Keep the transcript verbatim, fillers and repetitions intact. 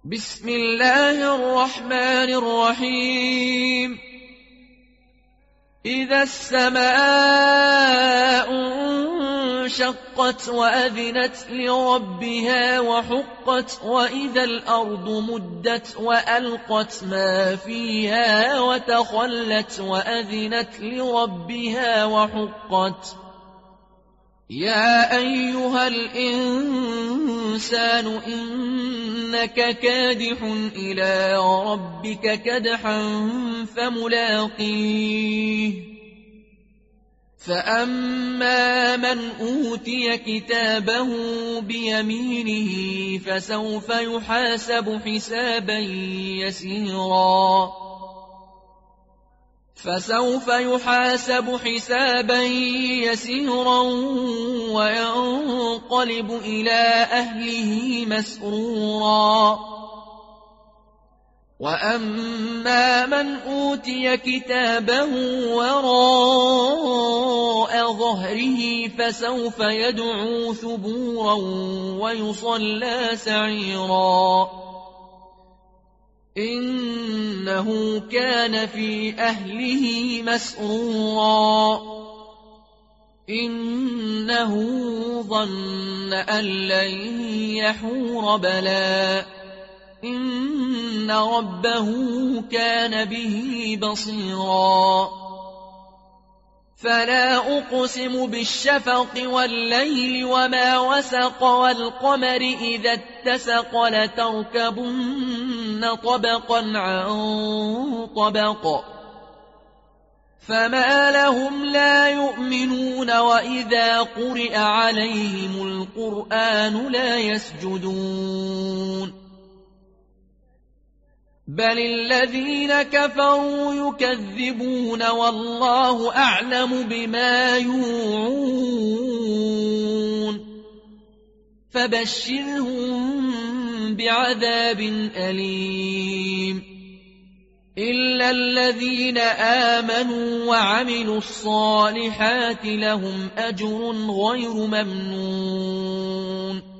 بسم الله الرحمن الرحيم إذا السماء انشقت وأذنت لربها وحقت وإذا الأرض مدت وألقت ما فيها وتخلت وأذنت لربها وحقت يا أيها الإنسان إنك كادح إلى ربك كدحا فملاقيه فأما من أوتي كتابه بيمينه فسوف يحاسب حسابا يسيرا فسوف يحاسب حسابا يسيرا وينقلب إلى أهله مسرورا وأما من أوتي كتابه وراء ظهره فسوف يدعو ثبورا ويصلى سعيرا إنه كان في أهله مسرورا إنه ظن أن لن يحور بلى إن ربه كان به بصيرا فلا أقسم بالشفق والليل وما وسق والقمر إذا اتسق لتركبن طبقا عن طبق فما لهم لا يؤمنون وإذا قرئ عليهم القرآن لا يسجدون بل الذين كفروا يكذبون والله أعلم بما يوعون فبشرهم بعذاب أليم إلا الذين آمنوا وعملوا الصالحات لهم أجر غير ممنون